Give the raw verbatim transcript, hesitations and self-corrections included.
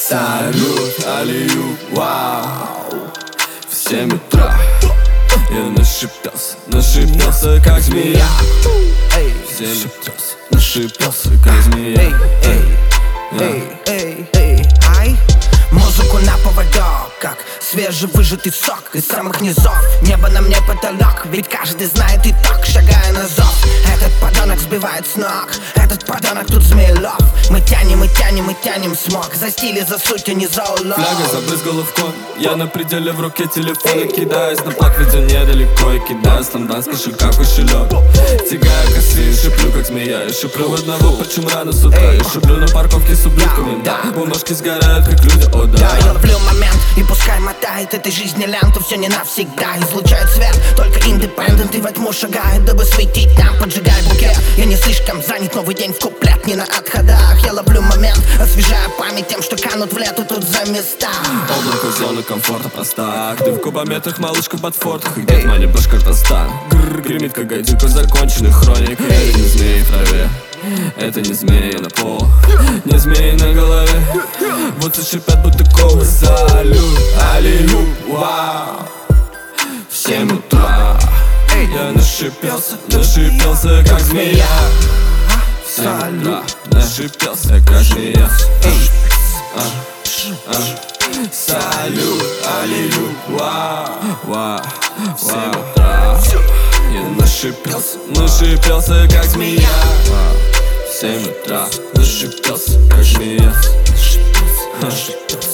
Салют, алию, вау. В семь утра я нашипелся, нашипелся как змея. В семь утра нашипелся как змея. Музыку на поводок, как свежевыжатый сок из самых низов. Небо на мне потолок, ведь каждый знает итог, шагая на зов. Этот подонок сбивает с ног, этот подонок тут змеелов. Мы тянем и тянем и тянем смог, за стиль и за суть, а не за улов. Фляга забрызгала в кон, я на пределе, в руке телефон. И кидаюсь на плак, ведь он недалеко. И кидаю сломдан с кошелька кошелек. Тягаю косы, шиплю как змея. Я шиплю в одного, почему рано с утра. Я шиплю на парковке с ублюдками, да. Бумажки сгорают, как люди, о да. Я ловлю момент, и пускай мотает этой жизни ленту. Все не навсегда, излучает свет только индепендент. И во тьму шагает, дабы светить нам, поджигает букет. Я не слишком занят, новый день в куплет, не на отходах. Я ловлю момент, освежая память тем, что канут в лету тут за места. Облако зоны комфорта проста. Ты в кубометрах, малышка в ботфортах. И где-то мани Башкортостан. Грррр, гремит как гайдюка законченных хроник. Это не змеи в траве, это не змеи на пол, не змеи на голове. Вот и шипят, будто ковы. Салют, алию, вау. В семь утра я нашипелся, нашипелся как змея. В семь утра нашипелся как змея. Салют, алию, вау, вау. В семь утра я нашипелся, нашипелся как змея. В семь утра нашипелся как змея.